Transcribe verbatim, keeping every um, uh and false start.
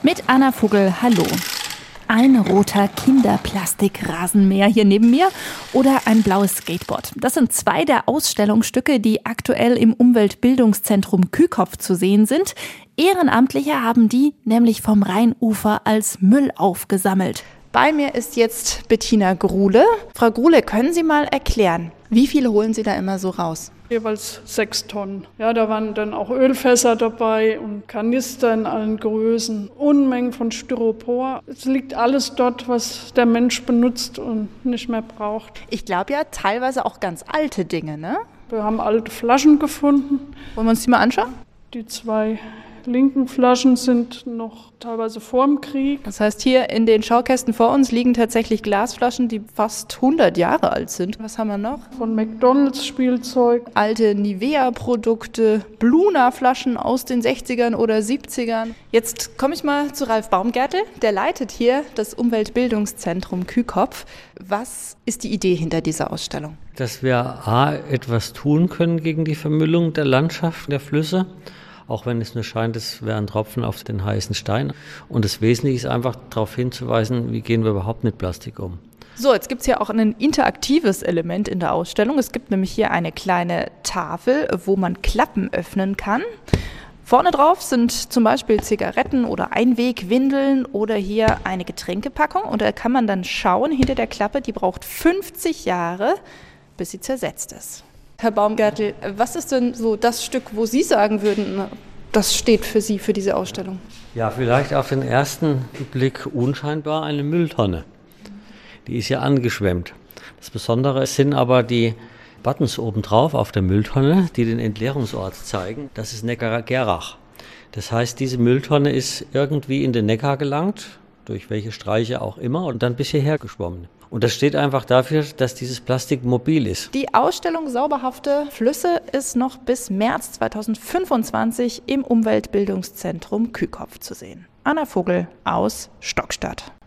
Mit Anna Vogel, hallo. Ein roter Kinderplastikrasenmäher hier neben mir oder ein blaues Skateboard. Das sind zwei der Ausstellungsstücke, die aktuell im Umweltbildungszentrum Kükopf zu sehen sind. Ehrenamtliche haben die nämlich vom Rheinufer als Müll aufgesammelt. Bei mir ist jetzt Bettina Gruhle. Frau Gruhle, können Sie mal erklären, wie viel holen Sie da immer so raus? Jeweils sechs Tonnen. Ja, da waren dann auch Ölfässer dabei und Kanister in allen Größen. Unmengen von Styropor. Es liegt alles dort, was der Mensch benutzt und nicht mehr braucht. Ich glaube ja teilweise auch ganz alte Dinge, ne? Wir haben alte Flaschen gefunden. Wollen wir uns die mal anschauen? Die zwei linken Flaschen sind noch teilweise vorm Krieg. Das heißt, hier in den Schaukästen vor uns liegen tatsächlich Glasflaschen, die fast hundert Jahre alt sind. Was haben wir noch? Von McDonalds Spielzeug. Alte Nivea-Produkte, Bluna-Flaschen aus den sechzigern oder siebzigern. Jetzt komme ich mal zu Ralf Baumgärtel. Der leitet hier das Umweltbildungszentrum Kükopf. Was ist die Idee hinter dieser Ausstellung? Dass wir A, etwas tun können gegen die Vermüllung der Landschaft, der Flüsse. Auch wenn es nur scheint, es wäre ein Tropfen auf den heißen Stein. Und das Wesentliche ist einfach darauf hinzuweisen, wie gehen wir überhaupt mit Plastik um. So, jetzt gibt es hier auch ein interaktives Element in der Ausstellung. Es gibt nämlich hier eine kleine Tafel, wo man Klappen öffnen kann. Vorne drauf sind zum Beispiel Zigaretten oder Einwegwindeln oder hier eine Getränkepackung. Und da kann man dann schauen, hinter der Klappe, die braucht fünfzig Jahre, bis sie zersetzt ist. Herr Baumgärtel, was ist denn so das Stück, wo Sie sagen würden, das steht für Sie, für diese Ausstellung? Ja, vielleicht auf den ersten Blick unscheinbar eine Mülltonne. Die ist ja angeschwemmt. Das Besondere sind aber die Buttons obendrauf auf der Mülltonne, die den Entleerungsort zeigen. Das ist Neckar-Gerach. Das heißt, diese Mülltonne ist irgendwie in den Neckar gelangt, durch welche Streiche auch immer, und dann bis hierher geschwommen. Und das steht einfach dafür, dass dieses Plastik mobil ist. Die Ausstellung Sauberhafte Flüsse ist noch bis März zweitausendfünfundzwanzig im Umweltbildungszentrum Kükopf zu sehen. Anna Vogel aus Stockstadt.